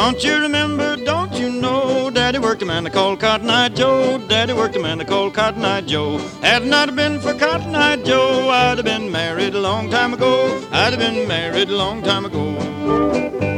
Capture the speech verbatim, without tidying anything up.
Don't you remember, don't you know, Daddy worked a man they called Cotton Eye Joe. Daddy worked a man they called Cotton Eye Joe. Had it not been for Cotton Eye Joe, I'd have been married a long time ago. I'd have been married a long time ago.